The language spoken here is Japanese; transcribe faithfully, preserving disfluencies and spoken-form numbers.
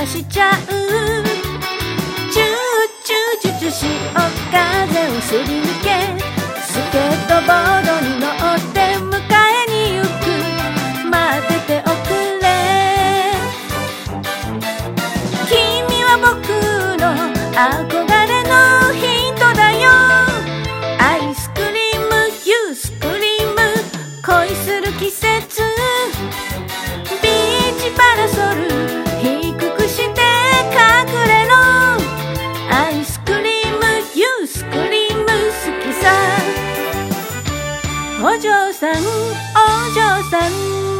しちゃう。チューチューチューチュー潮風をすり抜け、スケートボードに乗って迎えに行く。待ってておくれ。君は僕の憧れの人だよ。アイスクリームユースクリーム恋する季節。ビーチパラソル低くして隠れろ。アイスクリームユースクリーム好きさ。お嬢さんお嬢さん